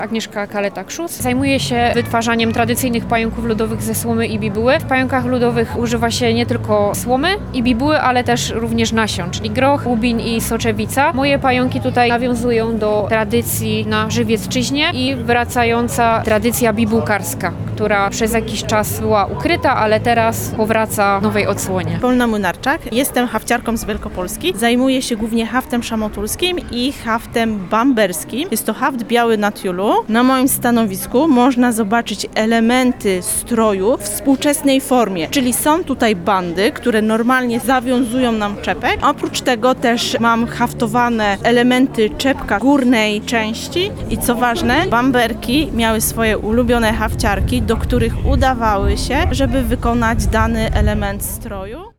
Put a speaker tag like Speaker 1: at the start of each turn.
Speaker 1: Agnieszka Kaleta-Krzuz. Zajmuję się wytwarzaniem tradycyjnych pająków ludowych ze słomy i bibuły. W pająkach ludowych używa się nie tylko słomy i bibuły, ale też również nasion, czyli groch, łubin i soczewica. Moje pająki tutaj nawiązują do tradycji na Żywiecczyźnie i wracająca tradycja bibułkarska, która przez jakiś czas była ukryta, ale teraz powraca w nowej odsłonie.
Speaker 2: Polna Młynarczak. Jestem hafciarką z Wielkopolski. Zajmuję się głównie haftem szamotulskim i haftem bamberskim. Jest to haft biały na tiulu. Na moim stanowisku można zobaczyć elementy stroju w współczesnej formie, czyli są tutaj bandy, które normalnie zawiązują nam czepek. Oprócz tego też mam haftowane elementy czepka górnej części i co ważne, bamberki miały swoje ulubione hafciarki, do których udawały się, żeby wykonać dany element stroju.